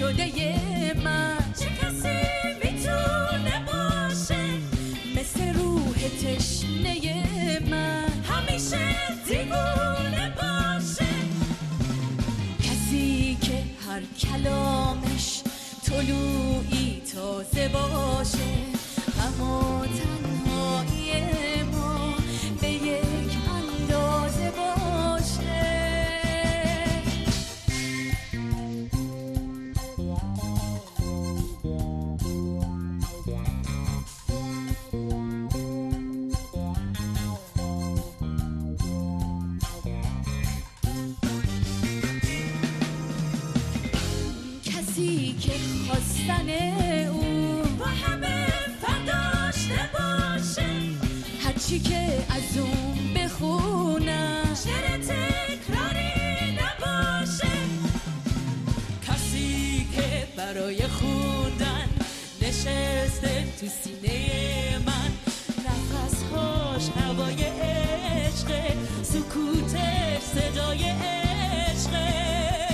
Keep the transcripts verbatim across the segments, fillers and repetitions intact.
شده من. چه کسی میتونه باشه مثل روح تشنه من، همیشه دیوونه باشه. کسی که هر کلامش طلوعی تازه باشه، اما تنهایی ما به یک اندازه باشه. کسی که خواستن او با همه فرداشته باشه، هرچی که از اون بخونم شعر تکراری نباشه. کسی که برای خوندن نشسته تو سینه من، نفسهاش هوای عشقه، سکوتش صدای عشقه.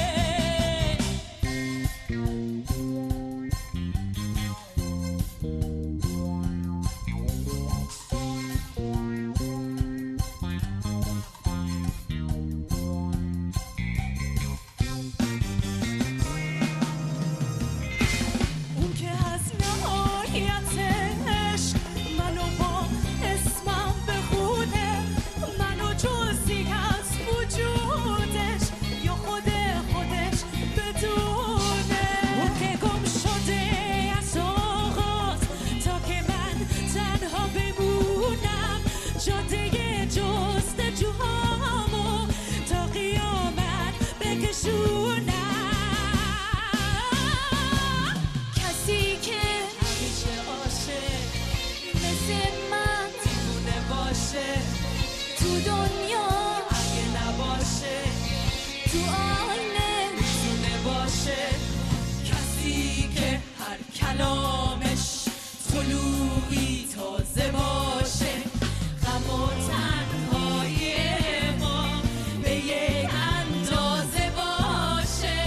کسی که همیشه عاشق مثل من دیوونه باشه، تو دنیا اگه نباشه تو آینه میتونه باشه. کسی که هر کلامش طلوعی تازه باشه، غم و تنهایی ما به یک اندازه باشه.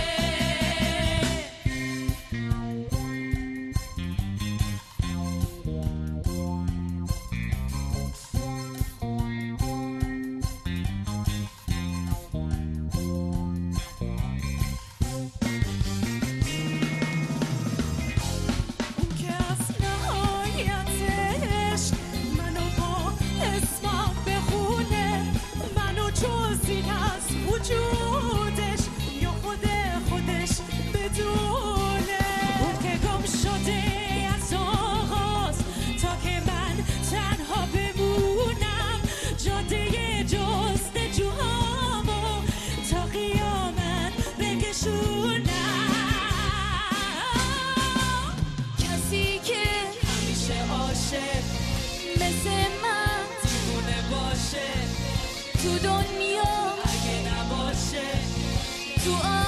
وجودش یا خود خودش بدونه، اون که گم شده از آغاز تا که من تنها بمونم، جاده جستجوهامو تا قیامت بکشونم. کسی که همیشه عاشق مثل من دیوونه باشه، تو دنیا اگه نباشه تو